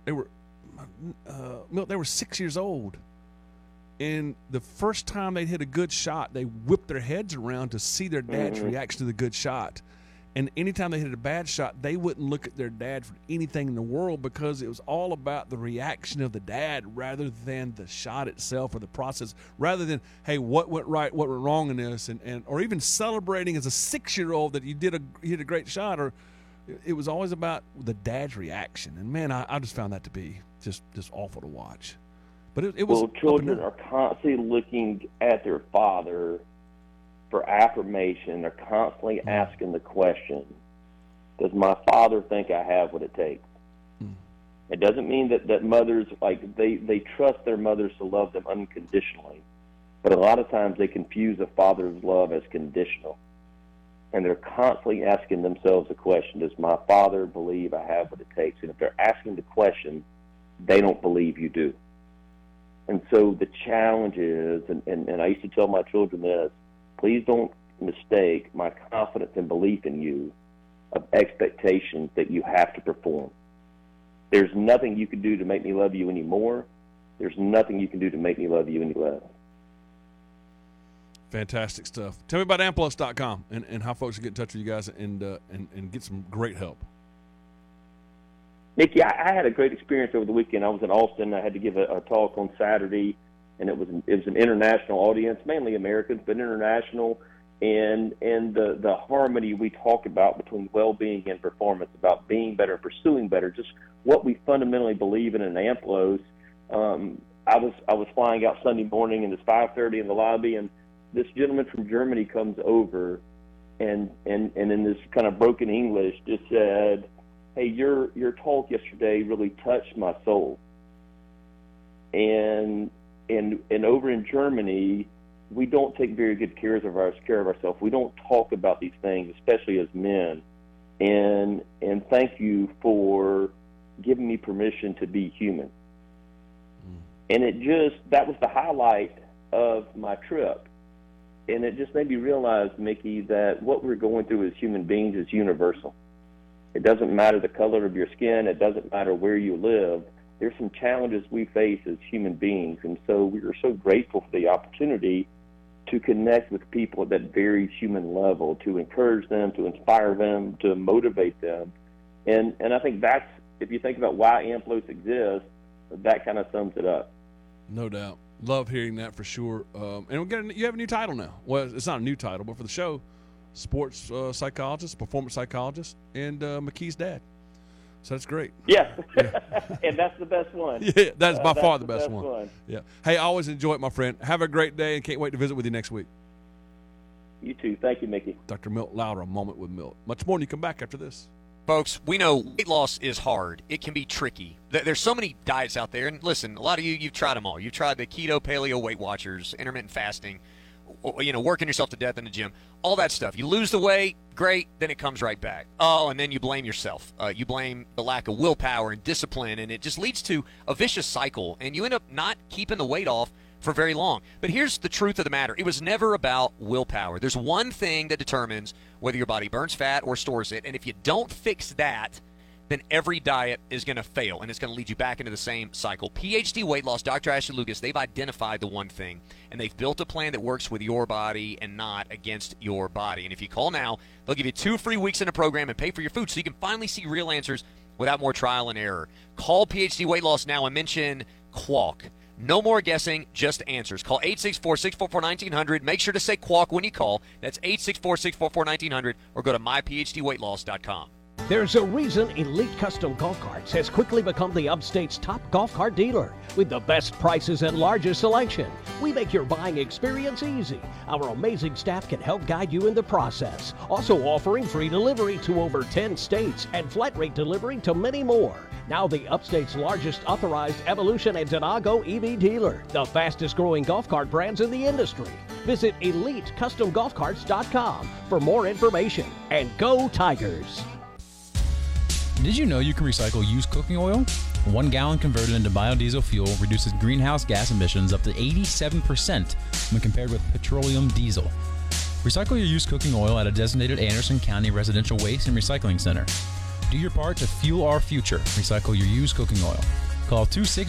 6 years old, and the first time they hit a good shot, they whipped their heads around to see their dad's reaction to the good shot. And anytime they hit a bad shot, they wouldn't look at their dad for anything in the world, because it was all about the reaction of the dad rather than the shot itself or the process, rather than, hey, what went right, what went wrong in this, and or even celebrating as a 6-year-old that you hit a great shot. Or it was always about the dad's reaction. And man, I just found that to be just awful to watch. But it was. Well, children are constantly looking at their father for affirmation. They're constantly asking the question, does my father think I have what it takes? It doesn't mean that mothers, like, they trust their mothers to love them unconditionally, but a lot of times they confuse a father's love as conditional, and they're constantly asking themselves the question, does my father believe I have what it takes? And if they're asking the question, they don't believe you do. And so the challenge is, and I used to tell my children this, please don't mistake my confidence and belief in you of expectations that you have to perform. There's nothing you can do to make me love you any more. There's nothing you can do to make me love you any less. Fantastic stuff. Tell me about Amplos.com and how folks can get in touch with you guys and get some great help. Nikki, I had a great experience over the weekend. I was in Austin. I had to give a talk on Saturday, and it was an international audience, mainly Americans, but international. And the harmony we talk about between well-being and performance, about being better and pursuing better, just what we fundamentally believe in Amplos. I was flying out Sunday morning, and it's 5:30 in the lobby, and this gentleman from Germany comes over, and in this kind of broken English just said, hey, your talk yesterday really touched my soul. And over in Germany, we don't take very good care of ourselves. We don't talk about these things, especially as men. And thank you for giving me permission to be human. And that was the highlight of my trip. And it just made me realize, Mickey, that what we're going through as human beings is universal. It doesn't matter the color of your skin. It doesn't matter where you live. There's some challenges we face as human beings. And so we are so grateful for the opportunity to connect with people at that very human level, to encourage them, to inspire them, to motivate them. And I think that's, if you think about why Amplos exists, that kind of sums it up. No doubt. Love hearing that for sure. And you have a new title now. Well, it's not a new title, but for the show, sports psychologist, performance psychologist, and McKee's dad. So that's great. Yeah. And that's the best one. Yeah, that's by far the best one. Yeah. Hey, I always enjoy it, my friend. Have a great day, and can't wait to visit with you next week. You too. Thank you, Mickey. Dr. Milt Louder, A Moment with Milt. Much more when you come back after this. Folks, we know weight loss is hard. It can be tricky. There's so many diets out there. And listen, a lot of you've tried them all. You've tried the keto, paleo, Weight Watchers, intermittent fasting, working yourself to death in the gym, all that stuff. You lose the weight, great, then it comes right back. Oh, and then you blame yourself. You blame the lack of willpower and discipline, and it just leads to a vicious cycle, and you end up not keeping the weight off for very long. But here's the truth of the matter. It was never about willpower. There's one thing that determines whether your body burns fat or stores it, and if you don't fix that, then every diet is going to fail, and it's going to lead you back into the same cycle. PhD Weight Loss, Dr. Ashley Lucas, they've identified the one thing, and they've built a plan that works with your body and not against your body. And if you call now, they'll give you 2 free weeks in a program and pay for your food so you can finally see real answers without more trial and error. Call PhD Weight Loss now and mention Qualk. No more guessing, just answers. Call 864-644-1900. Make sure to say Qualk when you call. That's 864-644-1900, or go to myphdweightloss.com. There's a reason Elite Custom Golf Carts has quickly become the Upstate's top golf cart dealer with the best prices and largest selection. We make your buying experience easy. Our amazing staff can help guide you in the process. Also offering free delivery to over 10 states and flat rate delivery to many more. Now the Upstate's largest authorized Evolution and Donago EV dealer, the fastest growing golf cart brands in the industry. Visit EliteCustomGolfCarts.com for more information, and go Tigers! Did you know you can recycle used cooking oil? 1 gallon converted into biodiesel fuel reduces greenhouse gas emissions up to 87% when compared with petroleum diesel. Recycle your used cooking oil at a designated Anderson County Residential Waste and Recycling Center. Do your part to fuel our future. Recycle your used cooking oil. Call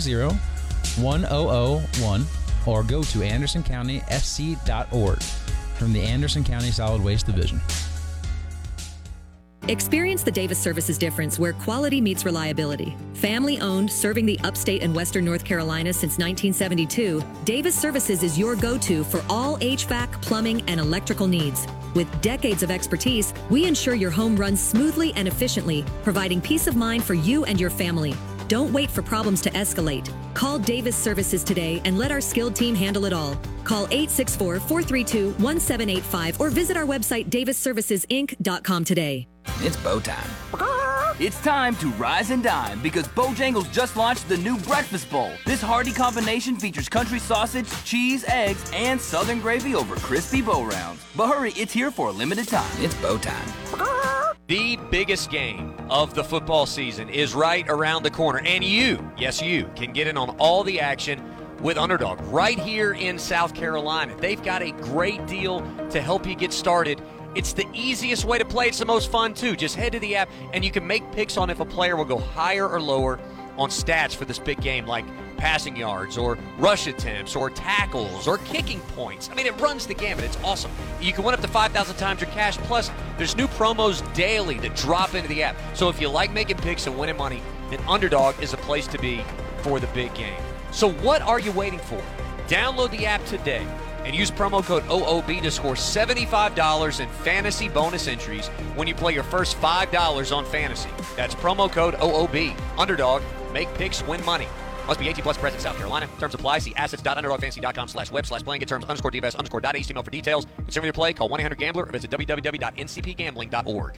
260-1001 or go to AndersonCountySC.org from the Anderson County Solid Waste Division. Experience the Davis Services difference where quality meets reliability. Family owned, serving the upstate and western North Carolina since 1972, Davis Services is your go-to for all HVAC, plumbing, and electrical needs. With decades of expertise, we ensure your home runs smoothly and efficiently, providing peace of mind for you and your family. Don't wait for problems to escalate. Call Davis Services today and let our skilled team handle it all. Call 864-432-1785 or visit our website davisservicesinc.com today. It's bow time. It's time to rise and dine because Bojangles just launched the new Breakfast Bowl. This hearty combination features country sausage, cheese, eggs, and southern gravy over crispy bow rounds. But hurry, it's here for a limited time. It's bow time. The biggest game of the football season is right around the corner, and you, yes you, can get in on all the action with Underdog right here in South Carolina. They've got a great deal to help you get started. It's the easiest way to play. It's the most fun, too. Just head to the app, and you can make picks on if a player will go higher or lower on stats for this big game, like passing yards or rush attempts or tackles or kicking points. I mean, it runs the gamut. It's awesome. You can win up to 5,000 times your cash. Plus, there's new promos daily that drop into the app. So if you like making picks and winning money, then Underdog is a place to be for the big game. So what are you waiting for? Download the app today and use promo code OOB to score $75 in fantasy bonus entries when you play your first $5 on fantasy. That's promo code OOB. Underdog. Make picks, win money. Must be 18 plus, present South Carolina. Terms apply. See assets.underdogfantasy.com/web/playing. Get terms _DFS_.html for details. Consumer your play. Call 1-800-GAMBLER or visit www.ncpgambling.org.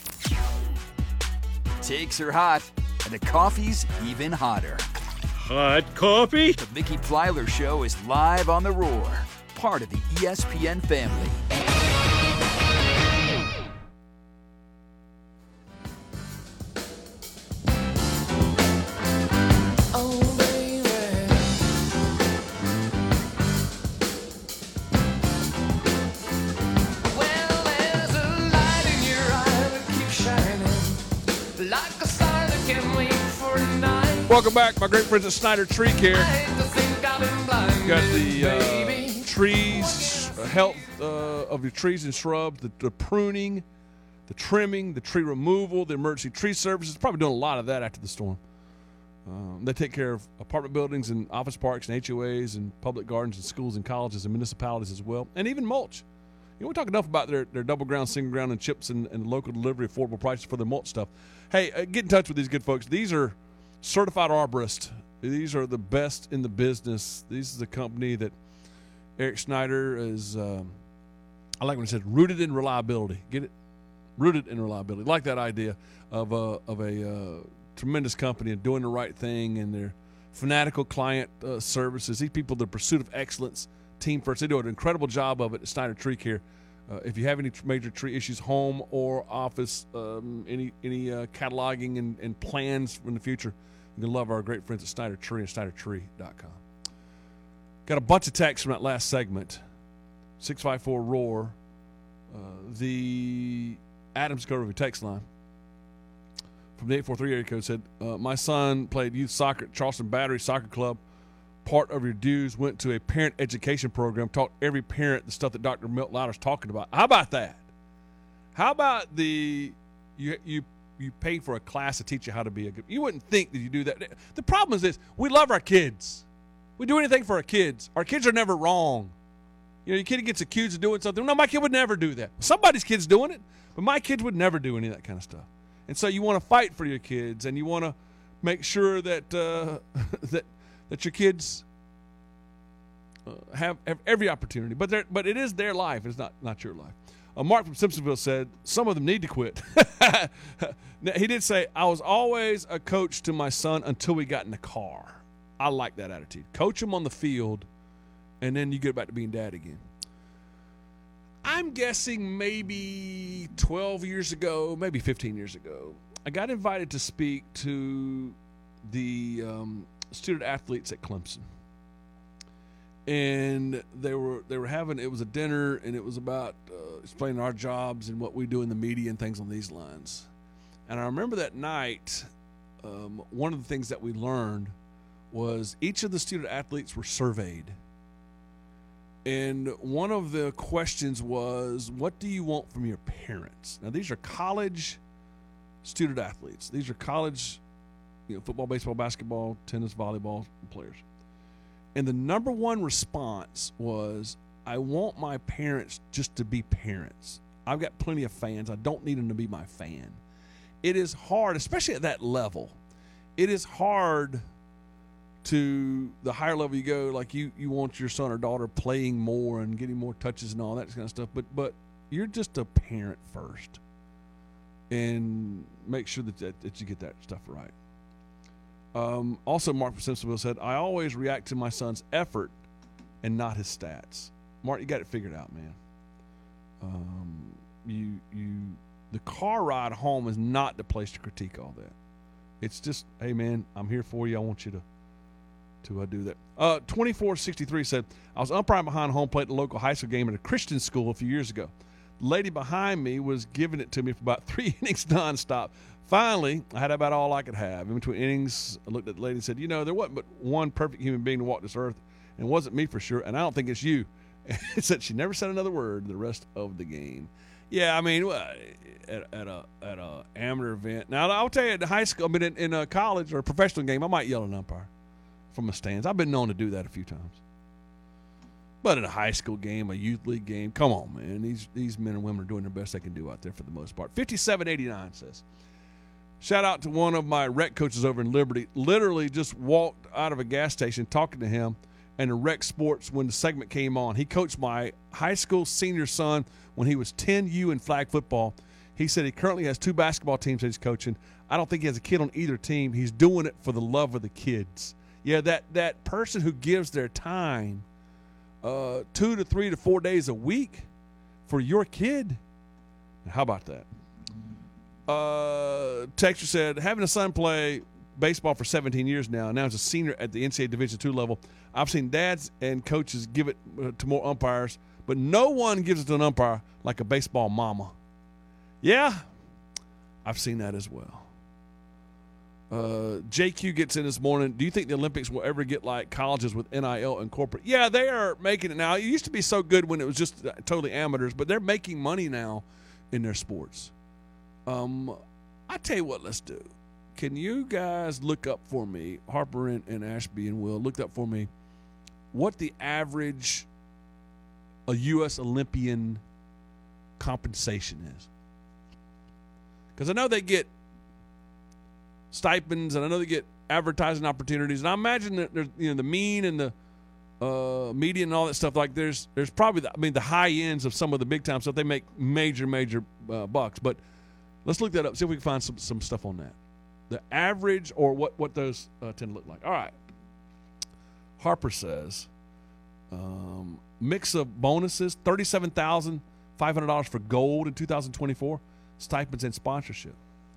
Takes are hot, and the coffee's even hotter. Hot coffee? The Mickey Plyler Show is live on the Roar, part of the ESPN family. Welcome back, my great friends at Snyder Tree Care. Got the trees, health of your trees and shrubs, the pruning, the trimming, the tree removal, the emergency tree services. Probably doing a lot of that after the storm. They take care of apartment buildings and office parks and HOAs and public gardens and schools and colleges and municipalities as well, and even mulch. You know, we talk enough about their double ground, single ground, and chips and local delivery, affordable prices for their mulch stuff. Hey, get in touch with these good folks. These are certified arborists. These are the best in the business. This is a company that Eric Snyder is, I like when it says rooted in reliability. Get it? rooted in reliability. Like that idea of a tremendous company and doing the right thing and their fanatical client services. These people, the pursuit of excellence, team first. They do an incredible job of it at Snyder Tree Care. If you have any major tree issues, home or office, any cataloging and plans in the future, you're going to love our great friends at Snyder Tree and SnyderTree.com. Got a bunch of texts from that last segment. 654-ROAR. The Adams Cove text line from the 843 area code said, my son played youth soccer at Charleston Battery Soccer Club. Part of your dues went to a parent education program, taught every parent the stuff that Dr. Milt Louder's talking about. How about that? How about you paid for a class to teach you how to be a good – you wouldn't think that you do that. The problem is this. We love our kids. We do anything for our kids. Our kids are never wrong. You know, your kid gets accused of doing something. No, my kid would never do that. Somebody's kid's doing it, but my kids would never do any of that kind of stuff. And so you want to fight for your kids, and you want to make sure that that your kids have every opportunity. But it is their life. It's not your life. Mark from Simpsonville said, some of them need to quit. He did say, I was always a coach to my son until we got in the car. I like that attitude. Coach him on the field, and then you get back to being dad again. I'm guessing maybe 12 years ago, maybe 15 years ago, I got invited to speak to the student athletes at Clemson. And they were having, it was a dinner, and it was about explaining our jobs and what we do in the media and things on these lines. And I remember that night, one of the things that we learned was each of the student athletes were surveyed. And one of the questions was, what do you want from your parents? Now, these are college student athletes. These are college, football, baseball, basketball, tennis, volleyball players. And the number one response was, I want my parents just to be parents. I've got plenty of fans. I don't need them to be my fan. It is hard, especially at that level. It is hard to the higher level you go, like you want your son or daughter playing more and getting more touches and all that kind of stuff. But you're just a parent first. And make sure that you get that stuff right. Also, Mark from Simpsonville said, I always react to my son's effort and not his stats. Mark, you got it figured out, man. The car ride home is not the place to critique all that. It's just, hey, man, I'm here for you. I want you to do that. 2463 said, I was umpiring behind home plate at a local high school game at a Christian school a few years ago. The lady behind me was giving it to me for about 3 innings nonstop. Finally, I had about all I could have. In between innings, I looked at the lady and said, there wasn't but one perfect human being to walk this earth, and it wasn't me for sure, and I don't think it's you. It said she never said another word the rest of the game. Yeah, I mean, at a amateur event. Now, I'll tell you, at high school, in a college or a professional game, I might yell at an umpire from the stands. I've been known to do that a few times. But at a high school game, a youth league game, come on, man. These men and women are doing their best they can do out there for the most part. 5789 says, shout out to one of my rec coaches over in Liberty. Literally just walked out of a gas station talking to him and the rec sports when the segment came on. He coached my high school senior son when he was 10U in flag football. He said he currently has 2 basketball teams that he's coaching. I don't think he has a kid on either team. He's doing it for the love of the kids. Yeah, that person who gives their time 2 to 3 to 4 days a week for your kid. How about that? Texture said, having a son play baseball for 17 years now he's a senior at the NCAA Division II level. I've seen dads and coaches give it to more umpires, but no one gives it to an umpire like a baseball mama. Yeah, I've seen that as well. JQ gets in this morning. Do you think the Olympics will ever get like colleges with NIL and corporate? Yeah, they are making it now. It used to be so good when it was just totally amateurs, but they're making money now in their sports. I tell you what, let's do. Can you guys look up for me, Harper and Ashby and Will, look up for me what the average a U.S. Olympian compensation is? Because I know they get stipends and I know they get advertising opportunities, and I imagine that there's the mean and the media and all that stuff. Like there's probably the high ends of some of the big time stuff. They make major bucks. But let's look that up. See if we can find some stuff on that. The average or what those tend to look like. All right. Harper says, mix of bonuses, $37,500 for gold in 2024, stipends and sponsorship.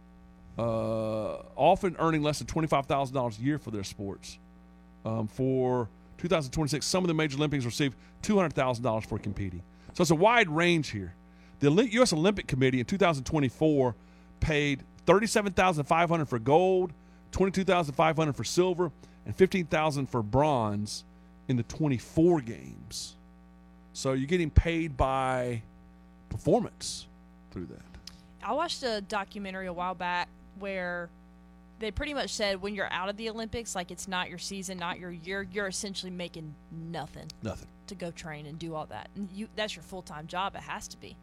Often earning less than $25,000 a year for their sports. For 2026, some of the major Olympians receive $200,000 for competing. So it's a wide range here. The U.S. Olympic Committee in 2024 paid $37,500 for gold, $22,500 for silver, and $15,000 for bronze in the 24 games. So you're getting paid by performance through that. I watched a documentary a while back where they pretty much said when you're out of the Olympics, like it's not your season, not your year, you're essentially making nothing. Nothing. To go train and do all that. And that's your full-time job. It has to be.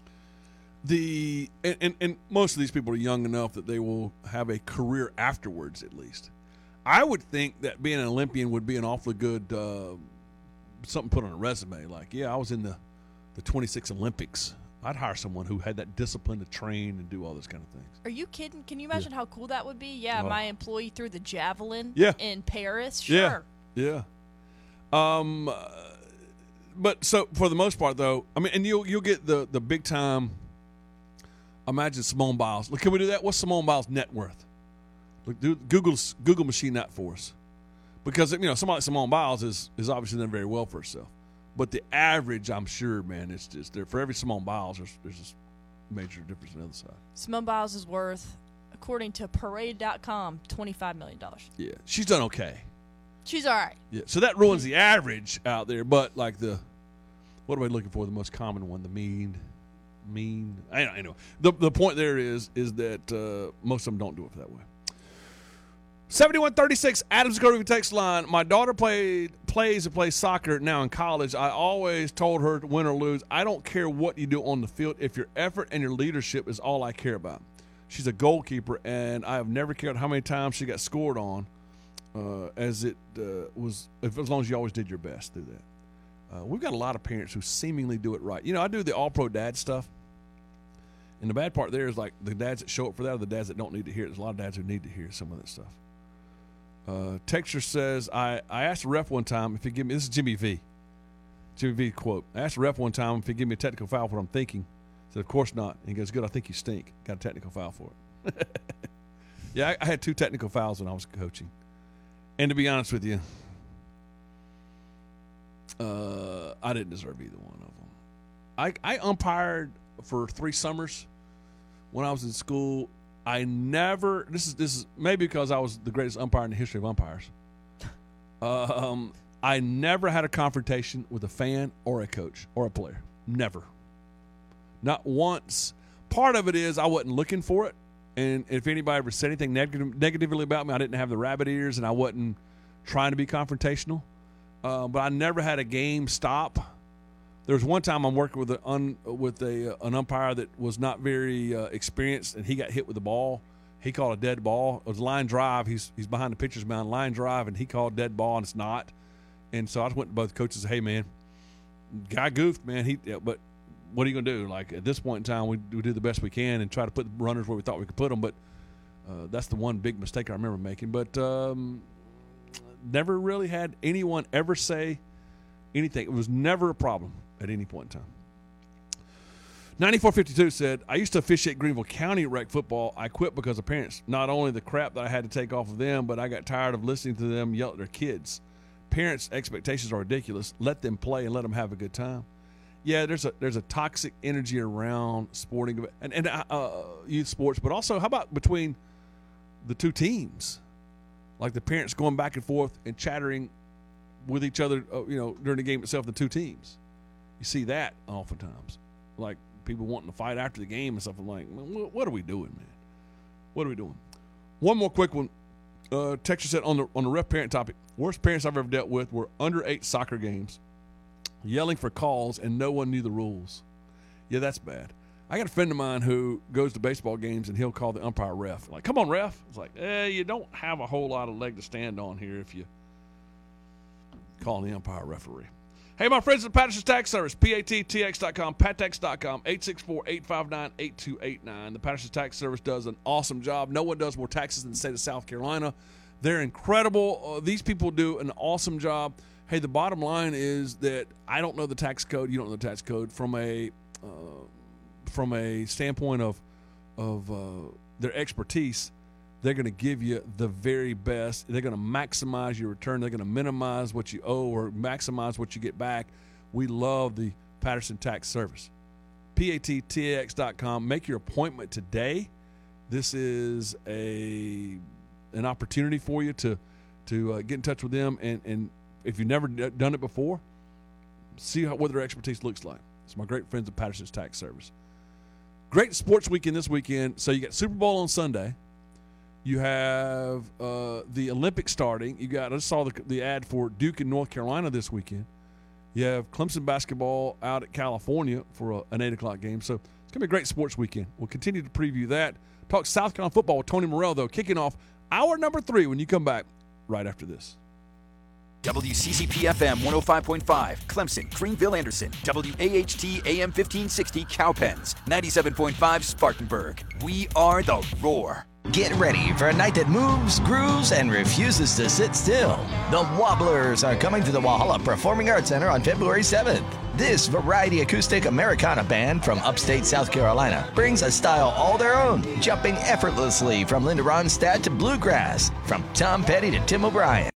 And most of these people are young enough that they will have a career afterwards at least. I would think that being an Olympian would be an awfully good something put on a resume. Like, yeah, I was in the 26 Olympics. I'd hire someone who had that discipline to train and do all those kind of things. Are you kidding? Can you imagine how cool that would be? Yeah, my employee threw the javelin in Paris. Sure. Yeah. But so for the most part, though, I mean, and you'll get the big time. Imagine Simone Biles. Look, can we do that? What's Simone Biles' net worth? Look, Google machine that for us, because somebody like Simone Biles is obviously done very well for herself. But the average, I'm sure, man, it's just there for every Simone Biles. There's this major difference on the other side. Simone Biles is worth, according to Parade.com, $25 million. Yeah, she's done okay. She's all right. Yeah, so that ruins the average out there. But like what are we looking for? The most common one, the mean. I know. The point there is that most of them don't do it that way. 7136 Adams Grove text line. My daughter plays soccer now in college. I always told her to win or lose, I don't care what you do on the field. If your effort and your leadership is all I care about. She's a goalkeeper, and I have never cared how many times she got scored on, as long as you always did your best through that. We've got a lot of parents who seemingly do it right. I do the all-pro dad stuff, and the bad part there is like the dads that show up for that are the dads that don't need to hear it. There's a lot of dads who need to hear some of that stuff. Texture says, I asked the ref one time if he give me – this is Jimmy V. Jimmy V quote. I asked the ref one time if he'd give me a technical foul for what I'm thinking. I said, of course not. And he goes, good, I think you stink. Got a technical foul for it. Yeah, I had 2 technical fouls when I was coaching. And to be honest with you, I didn't deserve either one of them. I umpired for 3 summers when I was in school. I never. This is maybe because I was the greatest umpire in the history of umpires. I never had a confrontation with a fan or a coach or a player. Never. Not once. Part of it is I wasn't looking for it, and if anybody ever said anything negatively about me, I didn't have the rabbit ears, and I wasn't trying to be confrontational. But I never had a game stop. There was one time I'm working with an umpire that was not very experienced, and he got hit with the ball. He called a dead ball. It was a line drive. He's behind the pitcher's mound, line drive, and he called dead ball, and it's not. And so I just went to both coaches and said, hey, man, guy goofed, man. But what are you going to do? Like, at this point in time, we do the best we can and try to put the runners where we thought we could put them. But that's the one big mistake I remember making. But never really had anyone ever say anything. It was never a problem at any point in time. 9452 said, I used to officiate Greenville County rec football. I quit because of parents. Not only the crap that I had to take off of them, but I got tired of listening to them yell at their kids. Parents' expectations are ridiculous. Let them play and let them have a good time. Yeah, there's a toxic energy around sporting and youth sports, but also how about between the two teams? Like the parents going back and forth and chattering with each other, during the game itself, the two teams. You see that oftentimes. Like people wanting to fight after the game and stuff. I'm like, what are we doing, man? What are we doing? One more quick one. Texas said on the ref parent topic, worst parents I've ever dealt with were under 8 soccer games, yelling for calls, and no one knew the rules. Yeah, that's bad. I got a friend of mine who goes to baseball games, and he'll call the umpire ref. Like, come on, ref. It's like, you don't have a whole lot of leg to stand on here if you calling the umpire referee. Hey, my friends at Patterson's Tax Service, PATTX.com, PatTax.com, 864-859-8289. The Patterson's Tax Service does an awesome job. No one does more taxes than the state of South Carolina. They're incredible. These people do an awesome job. Hey, the bottom line is that I don't know the tax code. You don't know the tax code. From a standpoint of their expertise, they're going to give you the very best. They're going to maximize your return. They're going to minimize what you owe or maximize what you get back. We love the Patterson Tax Service. PATTX.com. Make your appointment today. This is an opportunity for you to get in touch with them. And if you've never done it before, see what their expertise looks like. It's my great friends at Patterson's Tax Service. Great sports weekend this weekend. So you got Super Bowl on Sunday. You have the Olympics starting. I just saw the ad for Duke in North Carolina this weekend. You have Clemson basketball out at California for an 8 o'clock game. So it's going to be a great sports weekend. We'll continue to preview that. Talk South Carolina football with Tony Morrell, though, kicking off hour number 3 when you come back right after this. WCCP-FM 105.5, Clemson, Greenville, Anderson. WAHT AM 1560, Cowpens. 97.5, Spartanburg. We are the Roar. Get ready for a night that moves, grooves, and refuses to sit still. The Wobblers are coming to the Walhalla Performing Arts Center on February 7th. This variety acoustic Americana band from upstate South Carolina brings a style all their own, jumping effortlessly from Linda Ronstadt to bluegrass, from Tom Petty to Tim O'Brien.